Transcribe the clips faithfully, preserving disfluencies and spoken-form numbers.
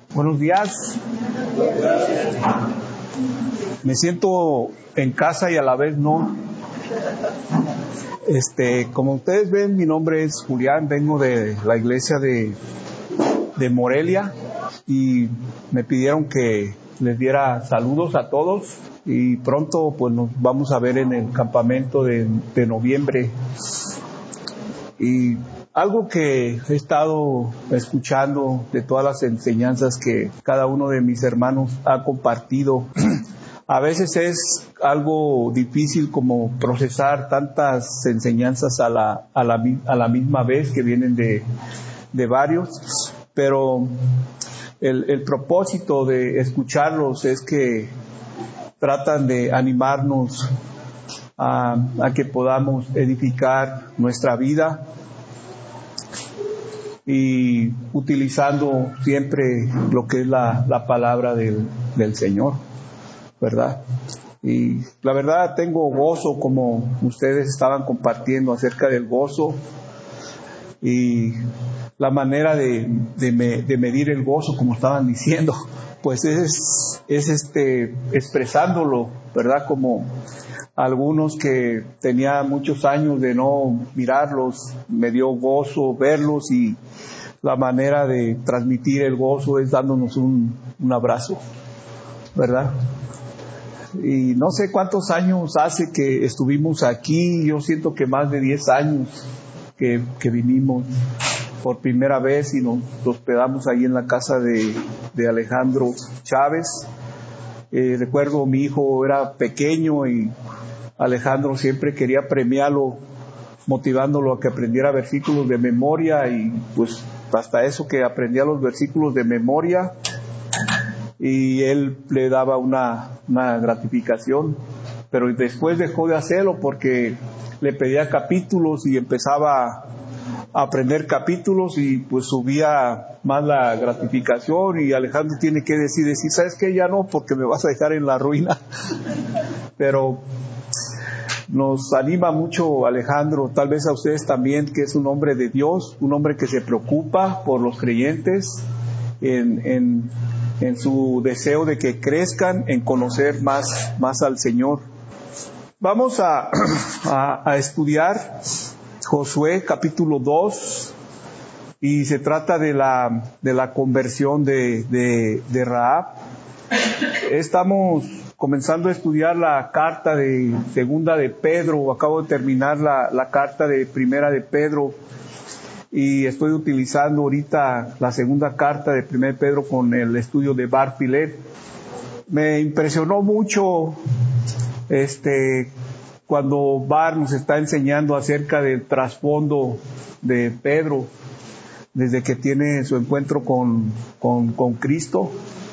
Buenos días. Me siento en casa y a la vez no. Este, como ustedes ven, mi nombre es Julián, vengo de la iglesia de, de Morelia y me pidieron que les diera saludos a todos y pronto pues nos vamos a ver en el campamento de, de noviembre. Y algo que he estado escuchando de todas las enseñanzas que cada uno de mis hermanos ha compartido, a veces es algo difícil como procesar tantas enseñanzas a la, a la, a la misma vez que vienen de, de varios, pero el, el propósito de escucharlos es que tratan de animarnos a, a que podamos edificar nuestra vida y utilizando siempre lo que es la, la palabra del, del Señor, ¿verdad? Y la verdad tengo gozo, como ustedes estaban compartiendo acerca del gozo y la manera de, de, me, de medir el gozo, como estaban diciendo, pues es, es este, expresándolo, ¿verdad? Como algunos que tenía muchos años de no mirarlos, me dio gozo verlos y la manera de transmitir el gozo es dándonos un, un abrazo, ¿verdad? Y no sé cuántos años hace que estuvimos aquí, yo siento que más de diez años que, que vinimos por primera vez y nos hospedamos ahí en la casa de, de Alejandro Chávez. Eh, recuerdo mi hijo era pequeño y Alejandro siempre quería premiarlo, motivándolo a que aprendiera versículos de memoria y pues hasta eso que aprendía los versículos de memoria y él le daba una, una gratificación, pero después dejó de hacerlo porque le pedía capítulos y empezaba a aprender capítulos y pues subía más la gratificación y Alejandro tiene que decir, decir, ¿sabes qué? Ya no, porque me vas a dejar en la ruina. Pero nos anima mucho Alejandro, tal vez a ustedes también, que es un hombre de Dios, un hombre que se preocupa por los creyentes en, en, en su deseo de que crezcan en conocer más, más al Señor. Vamos a, a, a estudiar Josué capítulo dos y se trata de la, de la conversión de, de, de Rahab. Estamos comenzando a estudiar la carta de segunda de Pedro, acabo de terminar la, la carta de primera de Pedro y estoy utilizando ahorita la segunda carta de primera de Pedro con el estudio de Barfilet. Me impresionó mucho este cuando Bar nos está enseñando acerca del trasfondo de Pedro desde que tiene su encuentro con, con, con Cristo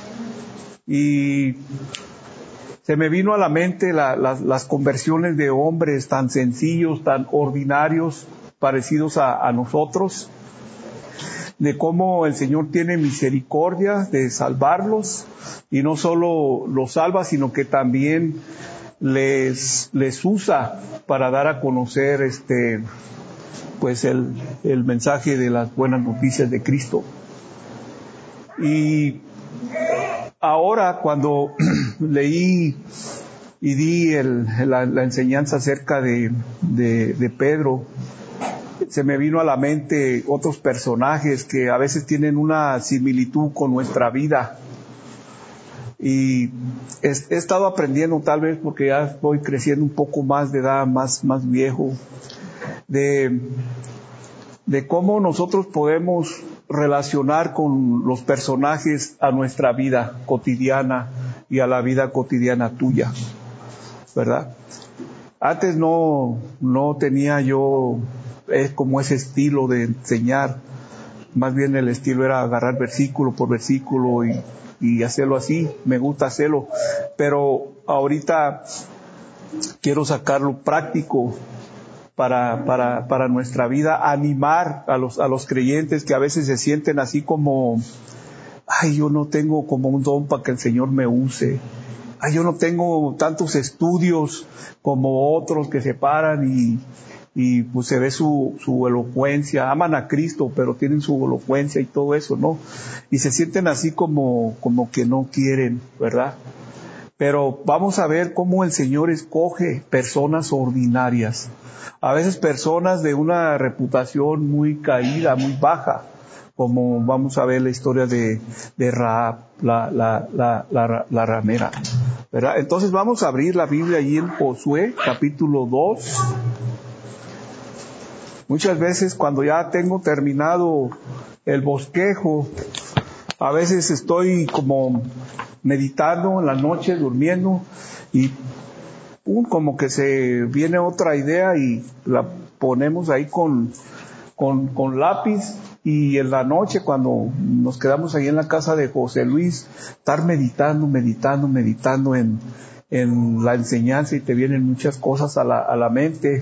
y se me vino a la mente la, la, las conversiones de hombres tan sencillos, tan ordinarios, parecidos a, a nosotros, de cómo el Señor tiene misericordia de salvarlos, y no solo los salva, sino que también les, les usa para dar a conocer este, pues el, el mensaje de las buenas noticias de Cristo. Y ahora cuando leí y di el, la, la enseñanza acerca de, de, de Pedro, se me vino a la mente otros personajes que a veces tienen una similitud con nuestra vida. Y he, he estado aprendiendo, tal vez porque ya estoy creciendo un poco más de edad, más, más viejo, de, de cómo nosotros podemos relacionar con los personajes a nuestra vida cotidiana y a la vida cotidiana tuya, ¿verdad? Antes no, no tenía yo es como ese estilo de enseñar, más bien el estilo era agarrar versículo por versículo y, y hacerlo así, me gusta hacerlo, pero ahorita quiero sacarlo práctico para, para, para nuestra vida, animar a los, a los creyentes que a veces se sienten así como, ay, yo no tengo como un don para que el Señor me use. Ay, yo no tengo tantos estudios como otros que se paran y, y pues se ve su, su elocuencia, aman a Cristo, pero tienen su elocuencia y todo eso, ¿no? Y se sienten así como, como que no quieren, ¿verdad? Pero vamos a ver cómo el Señor escoge personas ordinarias, a veces personas de una reputación muy caída, muy baja, como vamos a ver la historia de, de Rahab, la, la, la, la, la ramera, ¿verdad? Entonces vamos a abrir la Biblia allí en Josué, capítulo dos. Muchas veces cuando ya tengo terminado el bosquejo, a veces estoy como meditando en la noche, durmiendo, y pum, como que se viene otra idea y la ponemos ahí con, con, con lápiz, y en la noche cuando nos quedamos ahí en la casa de José Luis, estar meditando, meditando, meditando en, en la enseñanza, y te vienen muchas cosas a la, a la mente.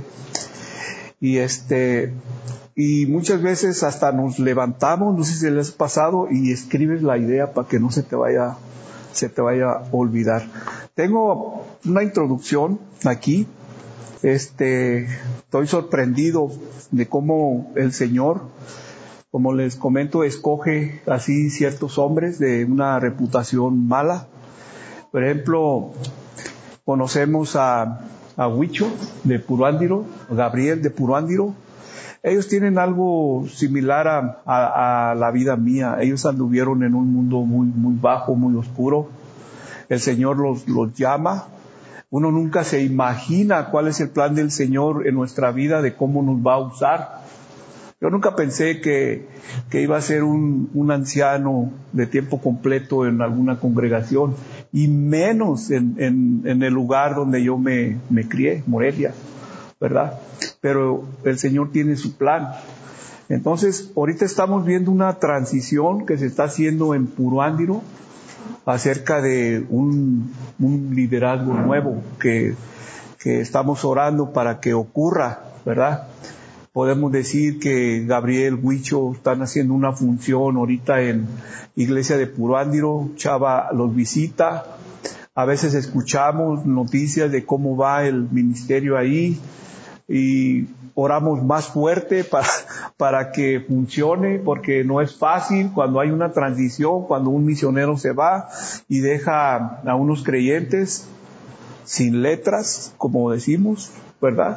Y este, y muchas veces hasta nos levantamos, no sé si les ha pasado, y escribes la idea para que no se te vaya, se te vaya a olvidar. Tengo una introducción aquí. Este, estoy sorprendido de cómo el Señor, como les comento, escoge así ciertos hombres de una reputación mala. Por ejemplo, conocemos a a Huicho de Puruándiro, Gabriel de Puruándiro. Ellos tienen algo similar a, a, a la vida mía. Ellos anduvieron en un mundo muy, muy bajo, muy oscuro. El Señor los, los llama. Uno nunca se imagina cuál es el plan del Señor en nuestra vida, de cómo nos va a usar. Yo nunca pensé que, que iba a ser un, un anciano de tiempo completo en alguna congregación, y menos en, en, en el lugar donde yo me, me crié, Morelia, ¿verdad? Pero el Señor tiene su plan. Entonces, ahorita estamos viendo una transición que se está haciendo en Puruándiro acerca de un, un liderazgo nuevo que, que estamos orando para que ocurra, ¿verdad? Podemos decir que Gabriel, Huicho están haciendo una función ahorita en Iglesia de Puruándiro. Chava los visita. A veces escuchamos noticias de cómo va el ministerio ahí, y oramos más fuerte para, para que funcione, porque no es fácil cuando hay una transición, cuando un misionero se va y deja a unos creyentes sin letras, como decimos, ¿verdad?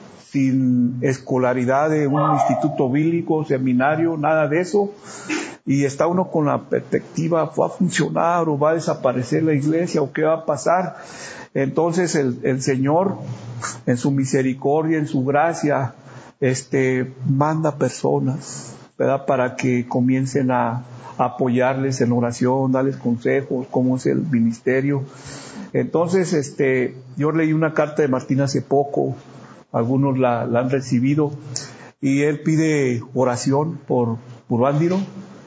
Sin escolaridad de un instituto bíblico, seminario, nada de eso, y está uno con la perspectiva, ¿va a funcionar o va a desaparecer la iglesia o qué va a pasar? Entonces el, el Señor, en su misericordia, en su gracia, este, manda personas, ¿verdad? Para que comiencen a, a apoyarles en oración, darles consejos, cómo es el ministerio. Entonces, este, yo leí una carta de Martín hace poco, algunos la, la han recibido, y él pide oración por Puruándiro.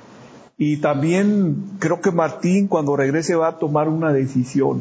Y también creo que Martín, cuando regrese, va a tomar una decisión,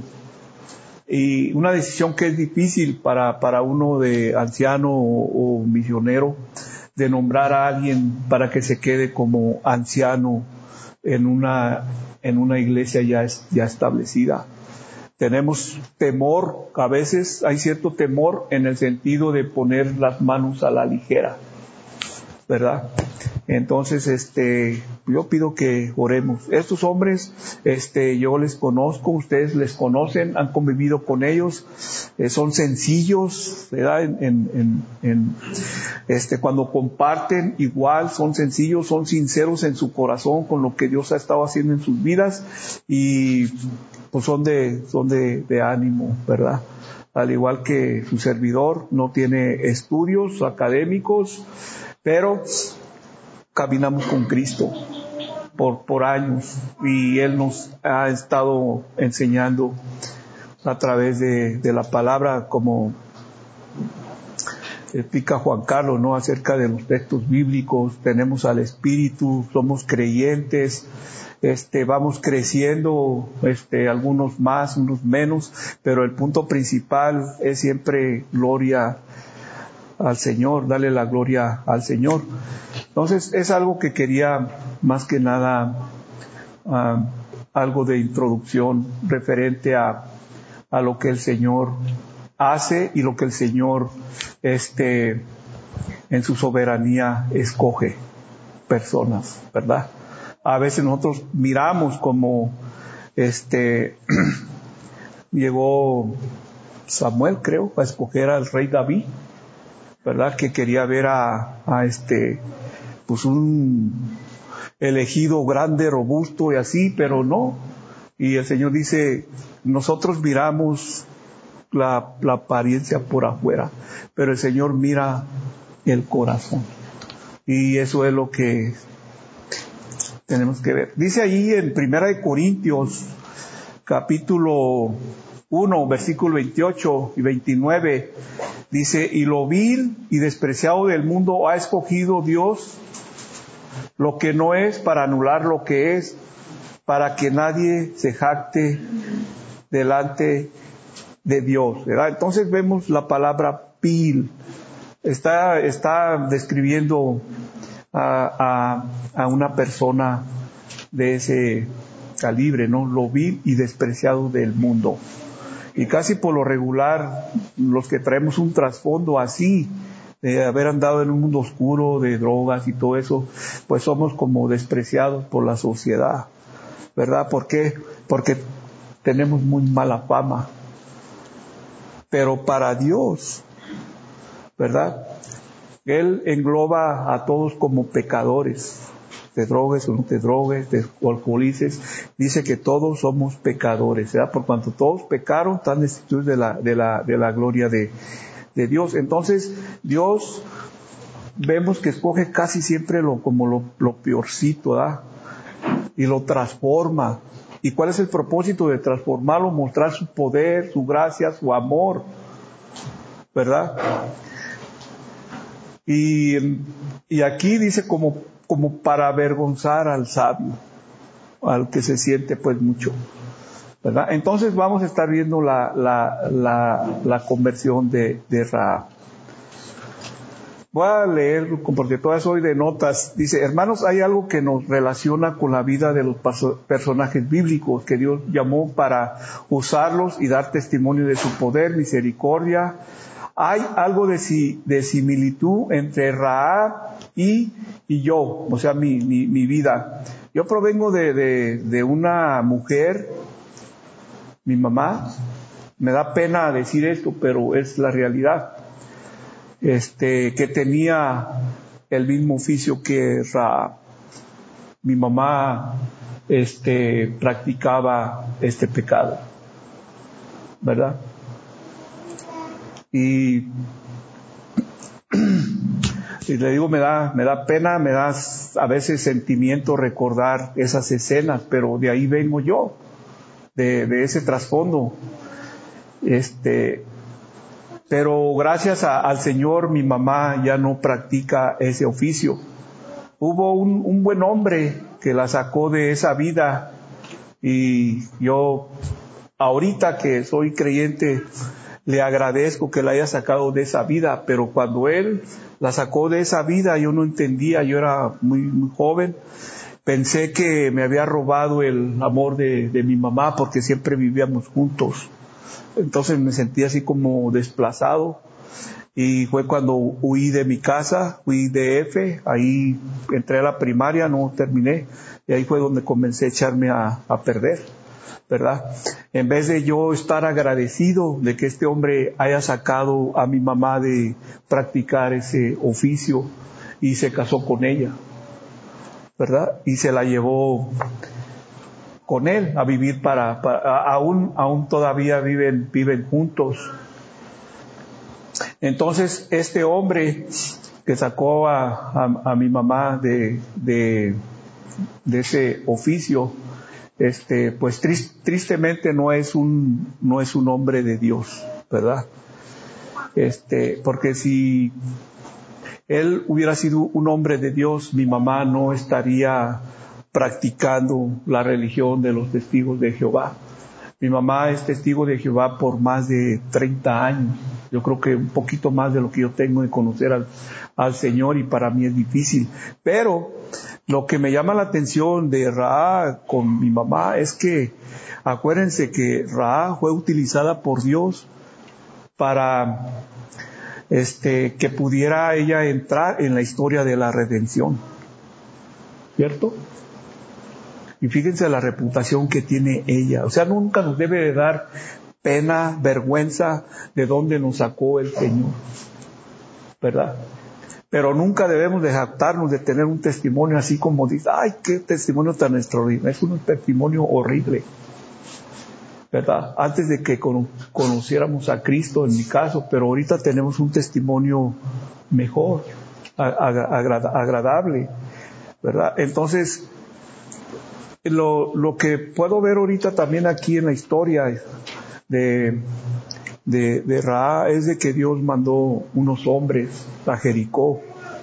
y una decisión que es difícil para, para uno de anciano o, o misionero, de nombrar a alguien para que se quede como anciano en una, en una iglesia ya, ya establecida. Tenemos temor, a veces hay cierto temor en el sentido de poner las manos a la ligera, ¿verdad? Entonces, este, yo pido que oremos. Estos hombres, este, yo les conozco, ustedes les conocen, han convivido con ellos, eh, son sencillos, ¿verdad? En, en, en, en, este, cuando comparten, igual, son sencillos, son sinceros en su corazón con lo que Dios ha estado haciendo en sus vidas, y pues son de, son de, de ánimo, ¿verdad? Al igual que su servidor, no tiene estudios académicos, pero caminamos con Cristo por, por años, y Él nos ha estado enseñando a través de, de la palabra, como explica Juan Carlos, ¿no? Acerca de los textos bíblicos. Tenemos al Espíritu, somos creyentes, este, vamos creciendo, este, algunos más, unos menos, pero el punto principal es siempre gloria al Señor, dale la gloria al Señor. Entonces, es algo que quería más que nada, uh, algo de introducción referente a, a lo que el Señor hace y lo que el Señor este, en su soberanía escoge personas, ¿verdad? A veces nosotros miramos como este llegó Samuel, creo, a escoger al rey David, ¿verdad? Que quería ver a, a este, pues un elegido grande, robusto y así, pero no. Y el Señor dice, nosotros miramos la, la apariencia por afuera, pero el Señor mira el corazón. Y eso es lo que tenemos que ver. Dice allí en Primera de Corintios, capítulo uno, versículo veintiocho y veintinueve, dice, y lo vil y despreciado del mundo ha escogido Dios, lo que no es, para anular lo que es, para que nadie se jacte delante de Dios, ¿verdad? Entonces vemos la palabra vil. Está, está describiendo a, a, a una persona de ese calibre, ¿no? Lo vil y despreciado del mundo. Y casi por lo regular, los que traemos un trasfondo así, de haber andado en un mundo oscuro, de drogas y todo eso, pues somos como despreciados por la sociedad, ¿verdad? ¿Por qué? Porque tenemos muy mala fama. Pero para Dios, ¿verdad? Él engloba a todos como pecadores. Te drogues o no te drogues, te alcoholices, dice que todos somos pecadores, ¿verdad? Por cuanto todos pecaron, están destituidos de la, de la, de la gloria de, de Dios. Entonces, Dios, vemos que escoge casi siempre lo, como lo, lo peorcito, ¿verdad? Y lo transforma. ¿Y cuál es el propósito de transformarlo? Mostrar su poder, su gracia, su amor, ¿verdad? Y, y aquí dice como, como para avergonzar al sabio, al que se siente pues mucho, ¿verdad? Entonces vamos a estar viendo la, la, la, la conversión de, de Rahab. Voy a leer, porque todas soy de notas. Dice, hermanos, hay algo que nos relaciona con la vida de los personajes bíblicos que Dios llamó para usarlos y dar testimonio de su poder, misericordia. Hay algo de, si, de similitud entre Rahab y, y yo, o sea, mi, mi, mi vida. Yo provengo de, de, de una mujer, mi mamá, me da pena decir esto, pero es la realidad. Este, que tenía el mismo oficio que Rahab. Mi mamá, este, practicaba este pecado, ¿verdad? Y, y le digo, me da, me da pena, me da a veces sentimiento recordar esas escenas, pero de ahí vengo yo, de, de ese trasfondo. Este, Pero gracias a, al Señor, mi mamá ya no practica ese oficio. Hubo un, un buen hombre que la sacó de esa vida, y yo, ahorita que soy creyente, le agradezco que la haya sacado de esa vida, pero cuando él la sacó de esa vida, yo no entendía, yo era muy, muy joven. Pensé que me había robado el amor de, de mi mamá, porque siempre vivíamos juntos. Entonces me sentí así como desplazado, y fue cuando huí de mi casa, fui de F, ahí entré a la primaria, no terminé, y ahí fue donde comencé a echarme a, a perder, ¿verdad? En vez de yo estar agradecido de que este hombre haya sacado a mi mamá de practicar ese oficio, y se casó con ella, ¿verdad? Y se la llevó con él a vivir para, para aún, aún todavía viven, viven juntos. Entonces, este hombre que sacó a, a, a mi mamá de, de, de ese oficio, este, pues trist, tristemente no es un, no es un hombre de Dios, ¿verdad? Este, porque si él hubiera sido un hombre de Dios, mi mamá no estaría practicando la religión de los testigos de Jehová. Mi mamá es testigo de Jehová por más de treinta años. Yo creo que un poquito más de lo que yo tengo de conocer al, al Señor, y para mí es difícil. Pero lo que me llama la atención de Rahab con mi mamá es que, acuérdense que Rahab fue utilizada por Dios para este, que pudiera ella entrar en la historia de la redención. ¿Cierto? Y fíjense la reputación que tiene ella. O sea, nunca nos debe de dar pena, vergüenza de dónde nos sacó el Señor. ¿Verdad? Pero nunca debemos de jactarnos de tener un testimonio así como dice, ay, qué testimonio tan extraordinario. Es un testimonio horrible. ¿Verdad? Antes de que conociéramos a Cristo, en mi caso, pero ahorita tenemos un testimonio mejor, agradable, ¿verdad? Entonces, lo, lo que puedo ver ahorita también aquí en la historia de, de, de Rahab es de que Dios mandó unos hombres a Jericó,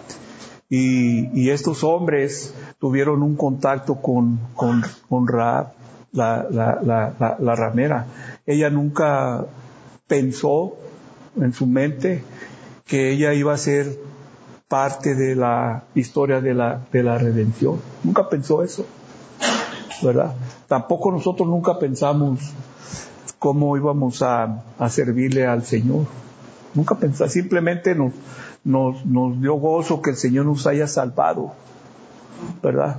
y, y estos hombres tuvieron un contacto con, con, con Rahab, La, la, la, la, la ramera. Ella nunca pensó en su mente que ella iba a ser parte de la historia de la, de la redención. Nunca pensó eso, ¿verdad? Tampoco nosotros nunca pensamos cómo íbamos a, a servirle al Señor. Nunca pensamos, simplemente nos, nos, nos dio gozo que el Señor nos haya salvado, ¿verdad?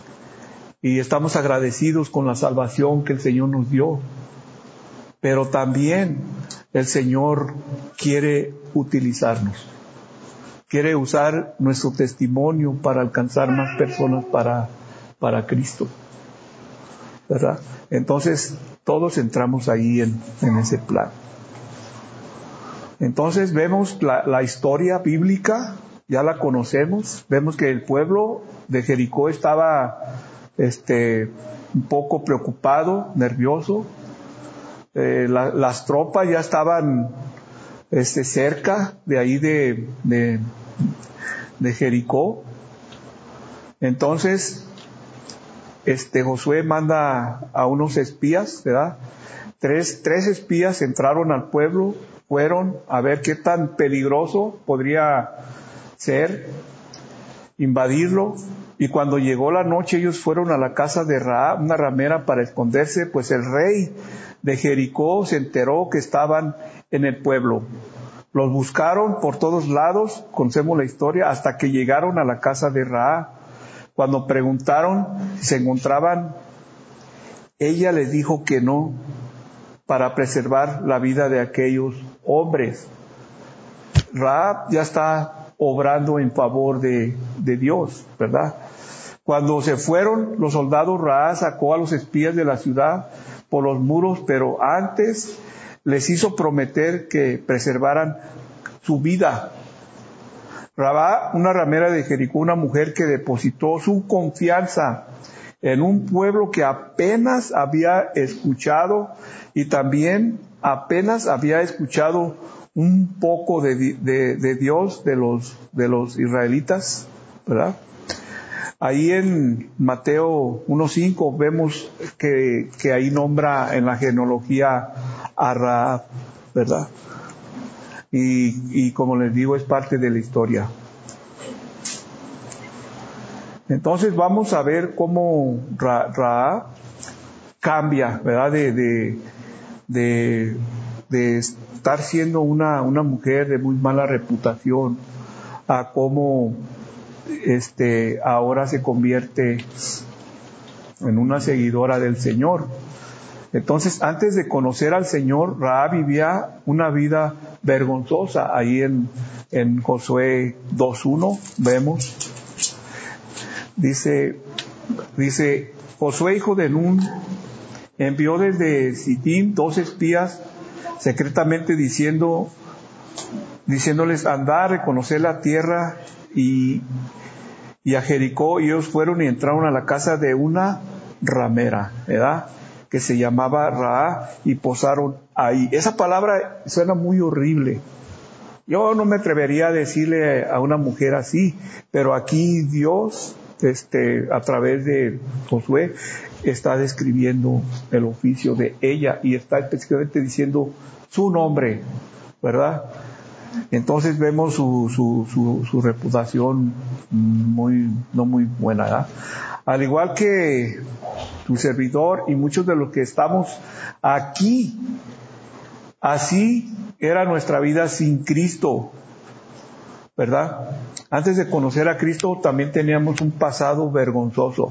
Y estamos agradecidos con la salvación que el Señor nos dio. Pero también el Señor quiere utilizarnos. Quiere usar nuestro testimonio para alcanzar más personas para, para Cristo. ¿Verdad? Entonces, todos entramos ahí en, en ese plan. Entonces, vemos la, la historia bíblica, ya la conocemos. Vemos que el pueblo de Jericó estaba este un poco preocupado, nervioso. Eh, la, las tropas ya estaban este cerca de ahí de, de de Jericó. Entonces este Josué manda a unos espías, ¿verdad? Tres, tres espías entraron al pueblo, fueron a ver qué tan peligroso podría ser invadirlo. Y cuando llegó la noche, ellos fueron a la casa de Rahab, una ramera, para esconderse, pues el rey de Jericó se enteró que estaban en el pueblo. Los buscaron por todos lados, conocemos la historia, hasta que llegaron a la casa de Rahab. Cuando preguntaron si se encontraban, ella les dijo que no, para preservar la vida de aquellos hombres. Rahab ya está obrando en favor de, de Dios, ¿verdad? Cuando se fueron los soldados, Rahab sacó a los espías de la ciudad por los muros, pero antes les hizo prometer que preservaran su vida. Rahab, una ramera de Jericó, una mujer que depositó su confianza en un pueblo que apenas había escuchado y también apenas había escuchado un poco de, de, de Dios, de los, de los israelitas, ¿verdad? Ahí en Mateo uno cinco vemos que, que ahí nombra en la genealogía a Rahab, ¿verdad? Y, y como les digo, es parte de la historia. Entonces vamos a ver cómo Rahab cambia, ¿verdad? De, de, de, de estar siendo una, una mujer de muy mala reputación a cómo este, ahora se convierte en una seguidora del Señor. Entonces, antes de conocer al Señor, Rahab vivía una vida vergonzosa. Ahí en, en Josué dos uno vemos, dice, dice, Josué, hijo de Nun, envió desde Sittim dos espías secretamente diciendo, diciéndoles, andar, reconocer la tierra y, y a Jericó. Y ellos fueron y entraron a la casa de una ramera, ¿verdad?, que se llamaba Rahab, y posaron ahí. Esa palabra suena muy horrible. Yo no me atrevería a decirle a una mujer así, pero aquí Dios, este, a través de Josué, está describiendo el oficio de ella y está específicamente diciendo su nombre, ¿verdad? Entonces vemos su, su, su, su reputación muy, no muy buena, ¿verdad? Al igual que tu servidor y muchos de los que estamos aquí, así era nuestra vida sin Cristo. ¿verdad? Antes de conocer a Cristo también teníamos un pasado vergonzoso.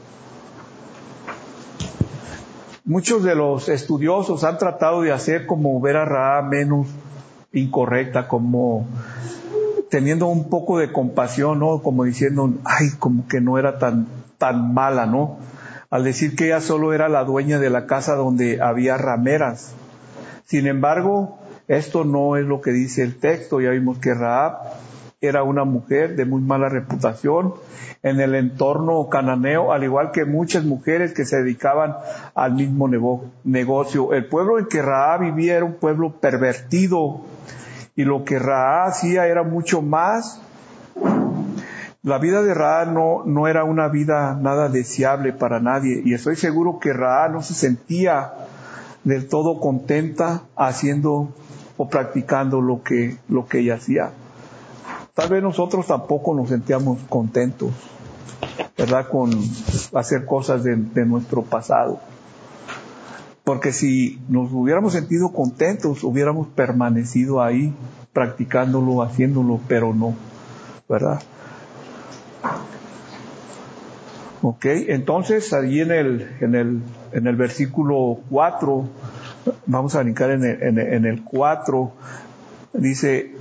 Muchos de los estudiosos han tratado de hacer como ver a Rahab menos incorrecta, como teniendo un poco de compasión, ¿no? Como diciendo, ay, como que no era tan, tan mala, ¿no? Al decir que ella solo era la dueña de la casa donde había rameras. Sin embargo, esto no es lo que dice el texto. Ya vimos que Rahab era una mujer de muy mala reputación en el entorno cananeo, al igual que muchas mujeres que se dedicaban al mismo nego- negocio. El pueblo en que Rahab vivía era un pueblo pervertido, y lo que Rahab hacía era mucho más. La vida de Rahab no, no era una vida nada deseable para nadie, y estoy seguro que Rahab no se sentía del todo contenta haciendo o practicando lo que, lo que ella hacía. Tal vez nosotros tampoco nos sentíamos contentos, ¿verdad?, con hacer cosas de, de nuestro pasado. Porque si nos hubiéramos sentido contentos, hubiéramos permanecido ahí, practicándolo, haciéndolo, pero no, ¿verdad? Ok, entonces allí en el, en el, en el versículo cuatro, vamos a brincar en el, en el, en el cuatro, dice,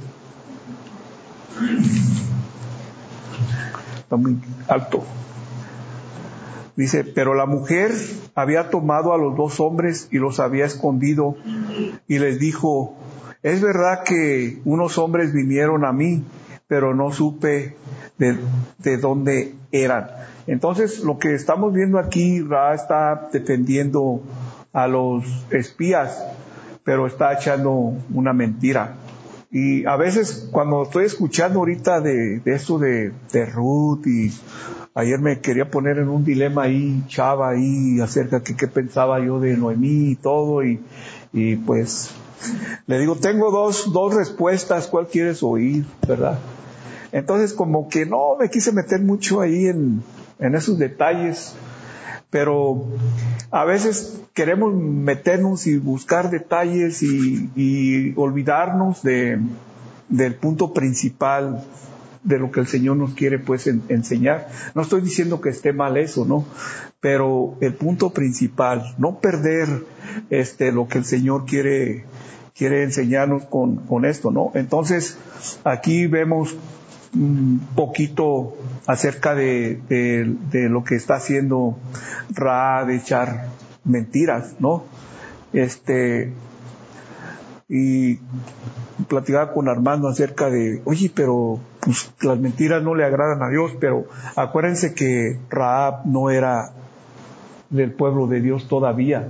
está muy alto. Dice, pero la mujer había tomado a los dos hombres y los había escondido y les dijo, es verdad que unos hombres vinieron a mí, pero no supe de, de dónde eran. Entonces, lo que estamos viendo aquí, Ra está defendiendo a los espías, pero está echando una mentira. Y a veces cuando estoy escuchando ahorita de, de esto de, de Ruth, y ayer me quería poner en un dilema ahí, chava ahí, acerca de qué pensaba yo de Noemí y todo, y, y pues le digo, tengo dos, dos respuestas, ¿cuál quieres oír, verdad? Entonces como que no me quise meter mucho ahí en, en esos detalles, pero a veces queremos meternos y buscar detalles y, y olvidarnos de, del punto principal de lo que el Señor nos quiere pues en, enseñar. No estoy diciendo que esté mal eso, ¿no? Pero el punto principal, no perder este lo que el Señor quiere quiere enseñarnos con, con esto, ¿no? Entonces, aquí vemos un poquito acerca de, de, de lo que está haciendo Ra, de echar mentiras, ¿no? Este, y platicaba con Armando acerca de, oye, pero pues las mentiras no le agradan a Dios, pero acuérdense que Rahab no era del pueblo de Dios todavía.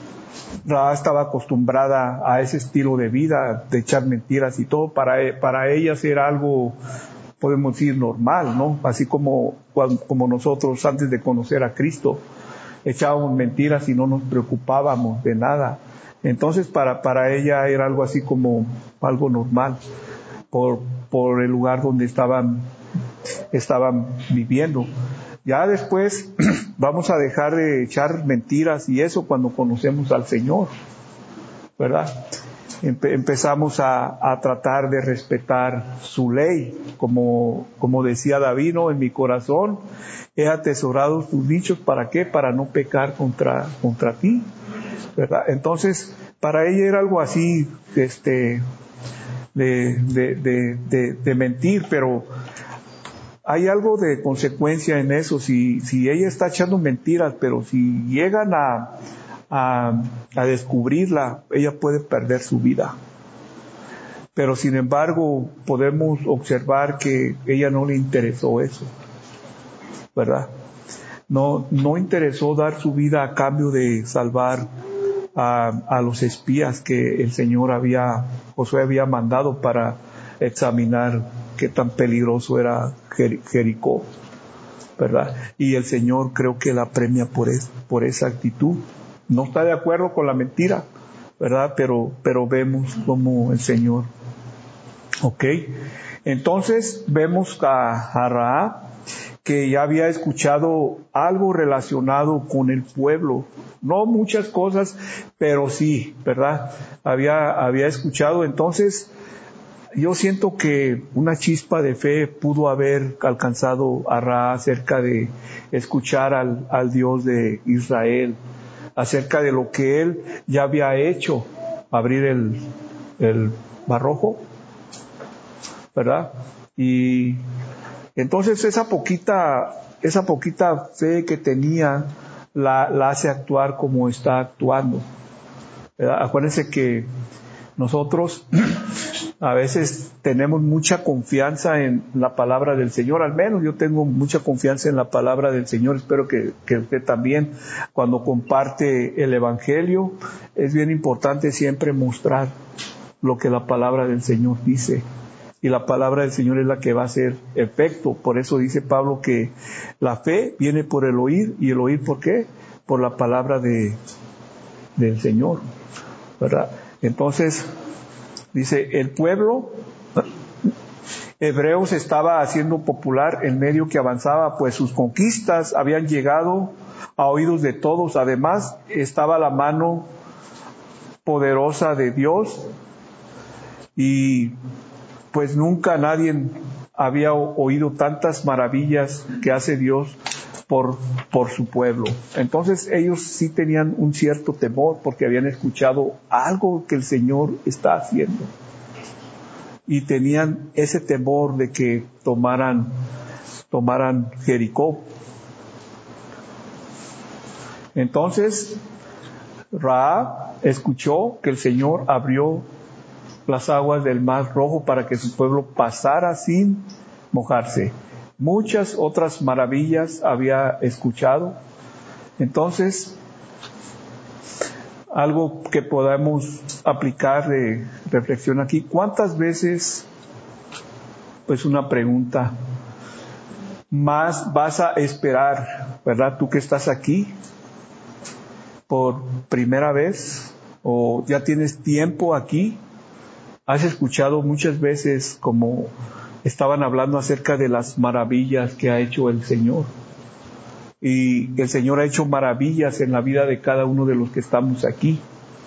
Rahab estaba acostumbrada a ese estilo de vida, de echar mentiras y todo. Para, para ellas era algo, podemos decir, normal, ¿no? Así como, como nosotros antes de conocer a Cristo echábamos mentiras y no nos preocupábamos de nada. Entonces para, para ella era algo así como algo normal por, por el lugar donde estaban, estaban viviendo. Ya después vamos a dejar de echar mentiras y eso cuando conocemos al Señor, ¿verdad? Empe- empezamos a, a tratar de respetar su ley, como, como decía David, ¿no? En mi corazón he atesorado tus dichos, ¿para qué? Para no pecar contra, contra ti, ¿verdad? Entonces, para ella era algo así, este, de, de, de, de, de mentir, pero hay algo de consecuencia en eso. Si, si ella está echando mentiras, pero si llegan a, a, a descubrirla, ella puede perder su vida. Pero sin embargo, podemos observar que ella no le interesó eso, ¿verdad? No, no interesó dar su vida a cambio de salvar a, a los espías que el Señor había, Josué había mandado para examinar qué tan peligroso era Jer- Jericó, ¿verdad? Y el Señor creo que la premia por, es, por esa actitud. No está de acuerdo con la mentira, ¿verdad? Pero, pero vemos como el Señor. Ok. Entonces vemos a, a Rahab, que ya había escuchado algo relacionado con el pueblo, no muchas cosas, pero sí, ¿verdad? Había, había escuchado. Entonces, yo siento que una chispa de fe pudo haber alcanzado a Ra acerca de escuchar al, al Dios de Israel, acerca de lo que él ya había hecho, abrir el, el Mar Rojo, ¿verdad? Y entonces esa poquita, esa poquita fe que tenía la, la hace actuar como está actuando, ¿verdad? Acuérdense que nosotros a veces tenemos mucha confianza en la palabra del Señor, al menos yo tengo mucha confianza en la palabra del Señor, espero que, que usted también, cuando comparte el Evangelio, es bien importante siempre mostrar lo que la palabra del Señor dice, y la palabra del Señor es la que va a hacer efecto. Por eso dice Pablo que la fe viene por el oír, y el oír ¿por qué? Por la palabra de, del Señor, ¿verdad? Entonces, dice, el pueblo hebreo se estaba haciendo popular en medio que avanzaba, pues sus conquistas habían llegado a oídos de todos. Además, estaba la mano poderosa de Dios, y pues nunca nadie había oído tantas maravillas que hace Dios por, por su pueblo. Entonces ellos sí tenían un cierto temor porque habían escuchado algo que el Señor está haciendo. Y tenían ese temor de que tomaran, tomaran Jericó. Entonces, Rahab escuchó que el Señor abrió las aguas del Mar Rojo para que su pueblo pasara sin mojarse. Muchas otras maravillas había escuchado. Entonces, algo que podamos aplicar de reflexión aquí, ¿cuántas veces, pues una pregunta, más vas a esperar, verdad, tú que estás aquí por primera vez, o ya tienes tiempo aquí? Has escuchado muchas veces como estaban hablando acerca de las maravillas que ha hecho el Señor. Y el Señor ha hecho maravillas en la vida de cada uno de los que estamos aquí.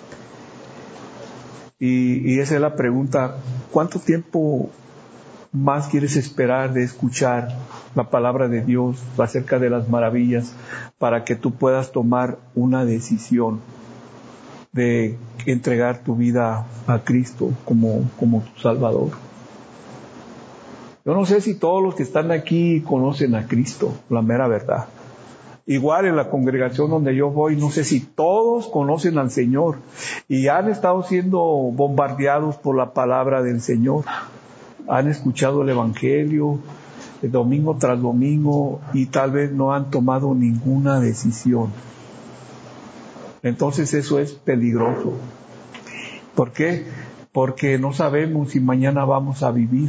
Y, y esa es la pregunta, ¿cuánto tiempo más quieres esperar de escuchar la palabra de Dios acerca de las maravillas para que tú puedas tomar una decisión de entregar tu vida a Cristo como, como tu Salvador? Yo no sé si todos los que están aquí conocen a Cristo, la mera verdad. Igual en la congregación donde yo voy, no sé si todos conocen al Señor y han estado siendo bombardeados por la palabra del Señor. Han escuchado el Evangelio de domingo tras domingo y tal vez no han tomado ninguna decisión. Entonces eso es peligroso. ¿Por qué? Porque no sabemos si mañana vamos a vivir.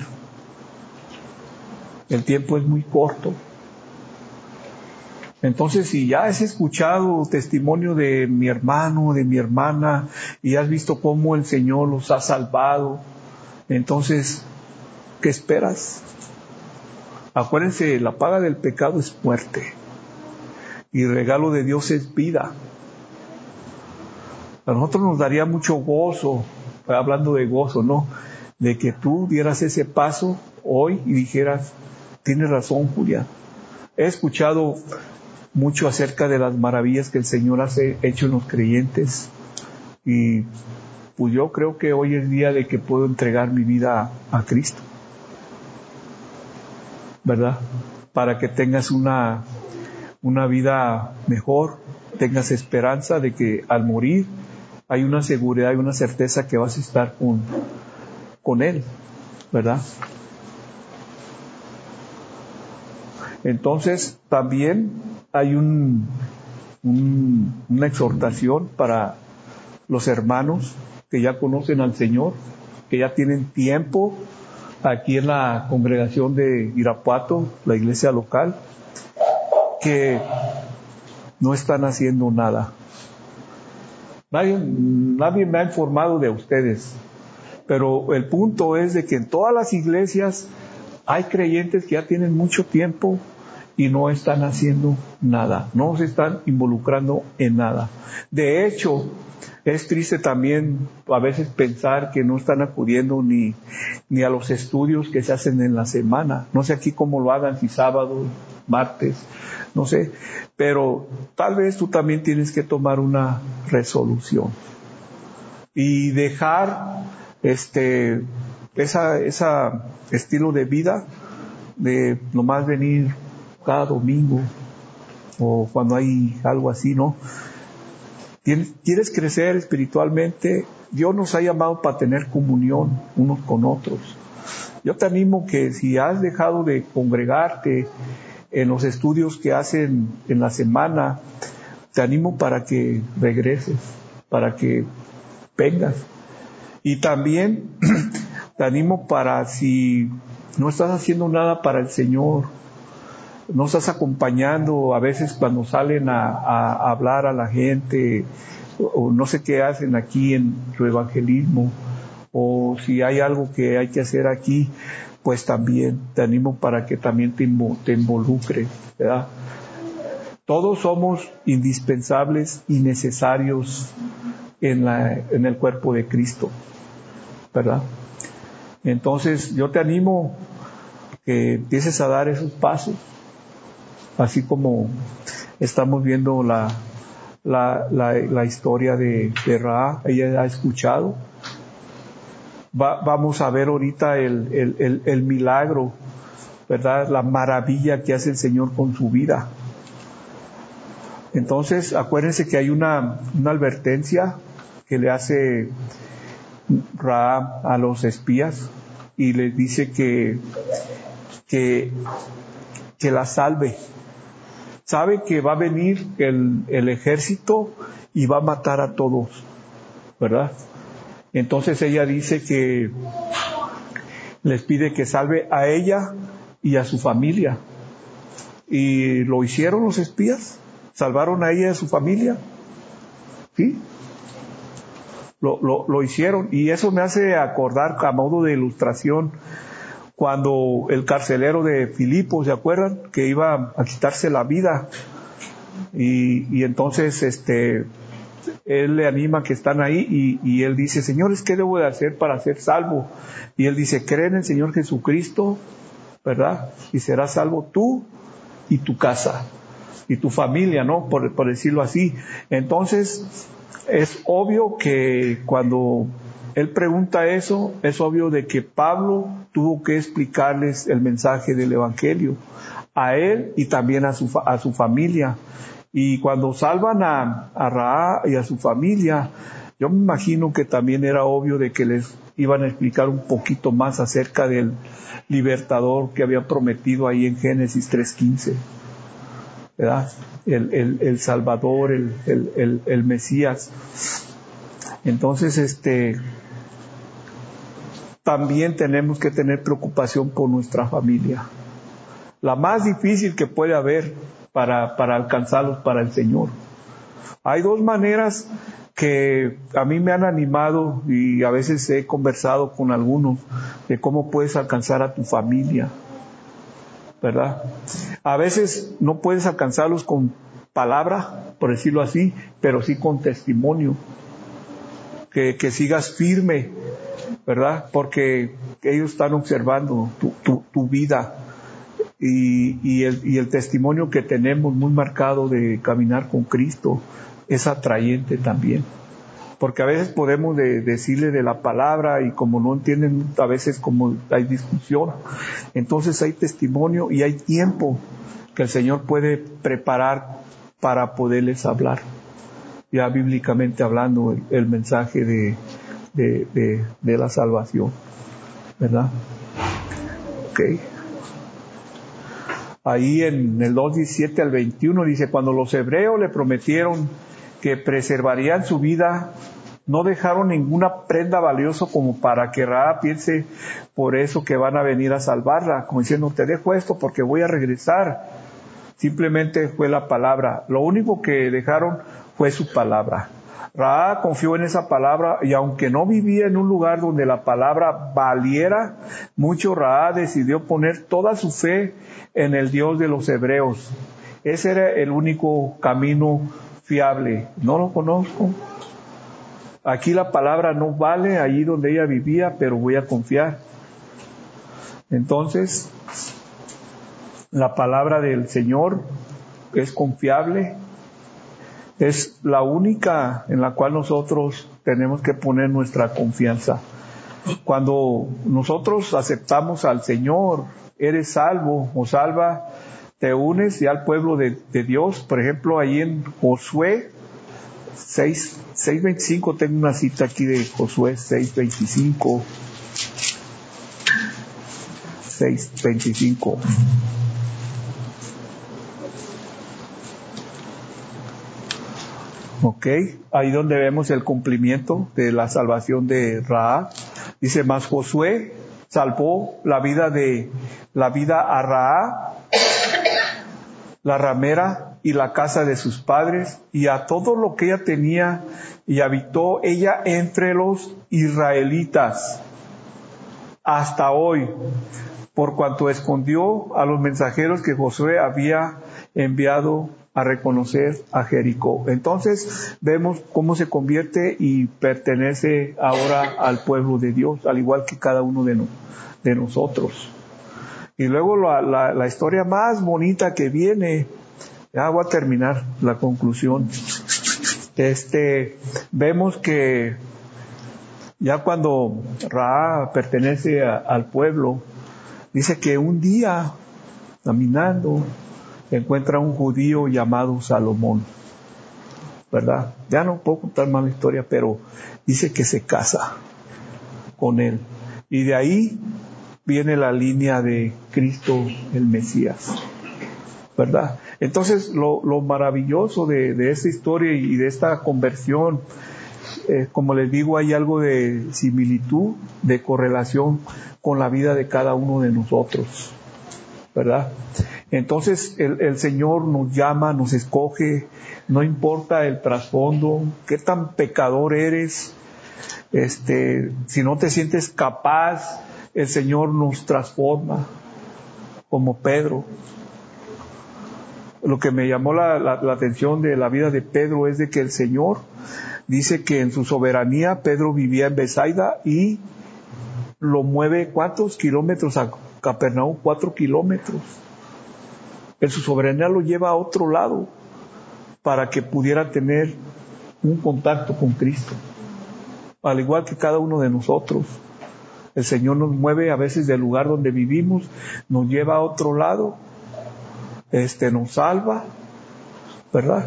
El tiempo es muy corto. Entonces, si ya has escuchado testimonio de mi hermano, de mi hermana, y has visto cómo el Señor los ha salvado, entonces, ¿qué esperas? Acuérdense, la paga del pecado es muerte, y el regalo de Dios es vida. A nosotros nos daría mucho gozo, hablando de gozo, ¿no? De que tú dieras ese paso hoy y dijeras, tienes razón, Julián. He escuchado mucho acerca de las maravillas que el Señor ha hecho en los creyentes y pues yo creo que hoy es día de que puedo entregar mi vida a, a Cristo, ¿verdad? Para que tengas una, una vida mejor, tengas esperanza de que al morir hay una seguridad y una certeza que vas a estar con, con Él, ¿verdad? Entonces también hay un, un, una exhortación para los hermanos que ya conocen al Señor, que ya tienen tiempo aquí en la congregación de Irapuato, la iglesia local, que no están haciendo nada. Nadie, nadie me ha informado de ustedes, pero el punto es de que en todas las iglesias hay creyentes que ya tienen mucho tiempo y no están haciendo nada, no se están involucrando en nada. De hecho, es triste también a veces pensar que no están acudiendo ni, ni a los estudios que se hacen en la semana. No sé aquí cómo lo hagan, si sábado, martes, no sé. Pero tal vez tú también tienes que tomar una resolución y dejar este esa esa estilo de vida de nomás venir cada domingo o cuando hay algo así, ¿no? ¿Quieres crecer espiritualmente? Dios nos ha llamado para tener comunión unos con otros. Yo te animo que si has dejado de congregarte en los estudios que hacen en la semana, te animo para que regreses, para que vengas. Y también te animo para si no estás haciendo nada para el Señor, no estás acompañando a veces cuando salen a, a, a hablar a la gente, o, o no sé qué hacen aquí en su evangelismo, o si hay algo que hay que hacer aquí, pues también te animo para que también te, te involucres, ¿verdad? Todos somos indispensables y necesarios en, la, en el cuerpo de Cristo, ¿verdad? Entonces yo te animo que empieces a dar esos pasos, así como estamos viendo la, la, la, la historia de, de Ra, ella ha escuchado. Va, vamos a ver ahorita el, el, el, el milagro, ¿verdad? La maravilla que hace el Señor con su vida. Entonces, acuérdense que hay una, una advertencia que le hace Ra a los espías y les dice que, que, que la salve. Sabe que va a venir el, el ejército y va a matar a todos, ¿verdad? Entonces ella dice que les pide que salve a ella y a su familia. ¿Y lo hicieron los espías? ¿Salvaron a ella y a su familia? ¿Sí? Lo, lo, lo hicieron. Y eso me hace acordar, a modo de ilustración, cuando el carcelero de Filipo, ¿se acuerdan? Que iba a quitarse la vida. Y, y entonces este él le anima que están ahí y, y él dice, señores, ¿qué debo de hacer para ser salvo? Y él dice, cree en el Señor Jesucristo, ¿verdad? Y serás salvo tú y tu casa y tu familia, ¿no? Por, por decirlo así. Entonces, es obvio que cuando él pregunta eso, es obvio de que Pablo tuvo que explicarles el mensaje del Evangelio a él y también a su, a su familia. Y cuando salvan a, a Ra y a su familia, yo me imagino que también era obvio de que les iban a explicar un poquito más acerca del libertador que habían prometido ahí en Génesis tres quince, ¿verdad? El, el, el Salvador, el, el, el, el Mesías. Entonces, este, también tenemos que tener preocupación por nuestra familia. La más difícil que puede haber para, para alcanzarlos para el Señor. Hay dos maneras que a mí me han animado y a veces he conversado con algunos de cómo puedes alcanzar a tu familia, ¿verdad? A veces no puedes alcanzarlos con palabra, por decirlo así, pero sí con testimonio. Que, que sigas firme, ¿verdad? Porque ellos están observando tu, tu, tu vida. Y, y, el, y el testimonio que tenemos muy marcado de caminar con Cristo es atrayente también. Porque a veces podemos de, decirle de la palabra y como no entienden, a veces como hay discusión, entonces hay testimonio y hay tiempo que el Señor puede preparar para poderles hablar. Ya bíblicamente hablando, el, el mensaje de, de, de, de la salvación, ¿verdad? Ok. Ahí en el dos diecisiete al veintiuno dice, cuando los hebreos le prometieron que preservarían su vida, no dejaron ninguna prenda valiosa como para que Rahab piense por eso que van a venir a salvarla, como diciendo, te dejo esto porque voy a regresar. Simplemente fue la palabra. Lo único que dejaron fue su palabra. Rahab confió en esa palabra y aunque no vivía en un lugar donde la palabra valiera mucho, Rahab decidió poner toda su fe en el Dios de los hebreos. Ese era el único camino fiable. No lo conozco. Aquí la palabra no vale allí donde ella vivía, pero voy a confiar. Entonces, la palabra del Señor es confiable. Es la única en la cual nosotros tenemos que poner nuestra confianza. Cuando nosotros aceptamos al Señor, eres salvo o salva, te unes ya al pueblo de, de Dios. Por ejemplo, ahí en Josué seis veinticinco, tengo una cita aquí de Josué seis veinticinco. seis veinticinco. Ok, ahí donde vemos el cumplimiento de la salvación de Rahab. Dice, mas Josué salvó la vida de la vida a Rahab, la ramera, y la casa de sus padres, y a todo lo que ella tenía, y habitó ella entre los israelitas hasta hoy, por cuanto escondió a los mensajeros que Josué había enviado a reconocer a Jericó. Entonces vemos cómo se convierte y pertenece ahora al pueblo de Dios, al igual que cada uno de, no, de nosotros. Y luego la, la, la historia más bonita que viene, ya voy a terminar la conclusión. Este, vemos que ya cuando Rahab pertenece a, al pueblo, dice que un día, caminando, encuentra un judío llamado Salomón, ¿verdad? Ya no puedo contar más la historia, pero dice que se casa con él. Y de ahí viene la línea de Cristo el Mesías, ¿verdad? Entonces, lo, lo maravilloso de, de esta historia y de esta conversión, eh, como les digo, hay algo de similitud, de correlación con la vida de cada uno de nosotros, ¿verdad? Entonces el, el Señor nos llama, nos escoge, no importa el trasfondo, qué tan pecador eres, este, si no te sientes capaz, el Señor nos transforma, como Pedro. Lo que me llamó la, la, la atención de la vida de Pedro es de que el Señor dice que en su soberanía Pedro vivía en Bethsaida y lo mueve ¿cuántos kilómetros a Capernaum? Cuatro kilómetros. En su soberanía lo lleva a otro lado para que pudiera tener un contacto con Cristo. Al igual que cada uno de nosotros, el Señor nos mueve a veces del lugar donde vivimos, nos lleva a otro lado, este, nos salva, ¿verdad?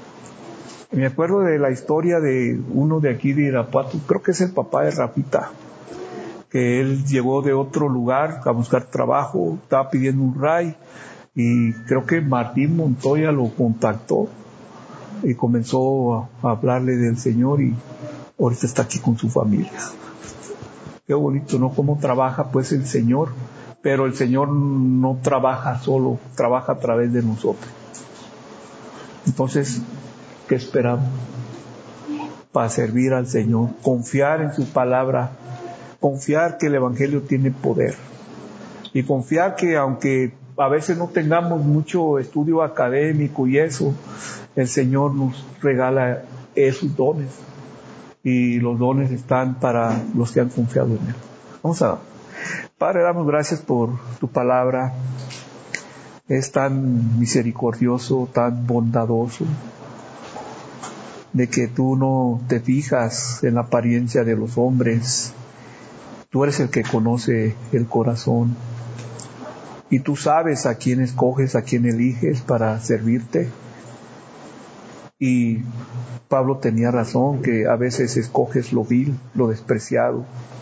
Me acuerdo de la historia de uno de aquí de Irapuato, creo que es el papá de Rafita, que él llegó de otro lugar a buscar trabajo, estaba pidiendo un ray, y creo que Martín Montoya lo contactó y comenzó a, a hablarle del Señor y ahorita está aquí con su familia. Qué bonito, ¿no? Cómo trabaja pues el Señor, pero el Señor no trabaja solo, trabaja a través de nosotros. Entonces, ¿qué esperamos? Para servir al Señor, confiar en su palabra, confiar que el Evangelio tiene poder y confiar que aunque a veces no tengamos mucho estudio académico y eso, el Señor nos regala esos dones y los dones están para los que han confiado en Él. Vamos a, Padre, damos gracias por tu palabra. Es tan misericordioso, tan bondadoso, de que tú no te fijas en la apariencia de los hombres. Tú eres el que conoce el corazón. Y tú sabes a quién escoges, a quién eliges para servirte. Y Pablo tenía razón, que a veces escoges lo vil, lo despreciado.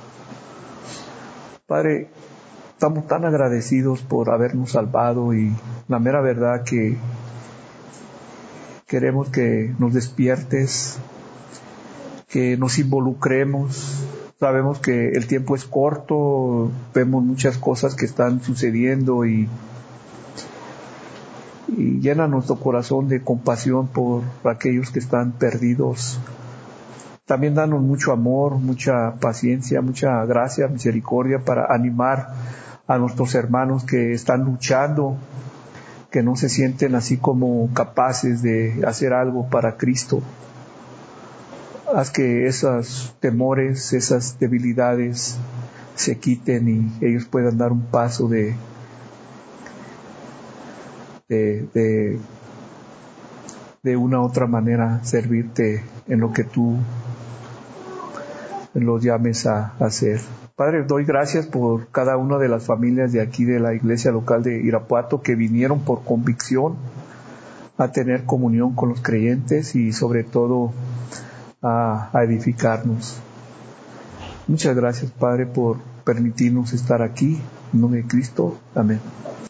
Padre, estamos tan agradecidos por habernos salvado y la mera verdad que queremos que nos despiertes, que nos involucremos. Sabemos que el tiempo es corto, vemos muchas cosas que están sucediendo y, y llena nuestro corazón de compasión por aquellos que están perdidos. También danos mucho amor, mucha paciencia, mucha gracia, misericordia para animar a nuestros hermanos que están luchando, que no se sienten así como capaces de hacer algo para Cristo. Haz que esos temores, esas debilidades se quiten y ellos puedan dar un paso de, de, de, de una u otra manera servirte en lo que tú los llames a hacer. Padre, doy gracias por cada una de las familias de aquí de la iglesia local de Irapuato que vinieron por convicción a tener comunión con los creyentes y sobre todo a, a edificarnos. Muchas gracias, Padre, por permitirnos estar aquí. En nombre de Cristo. Amén.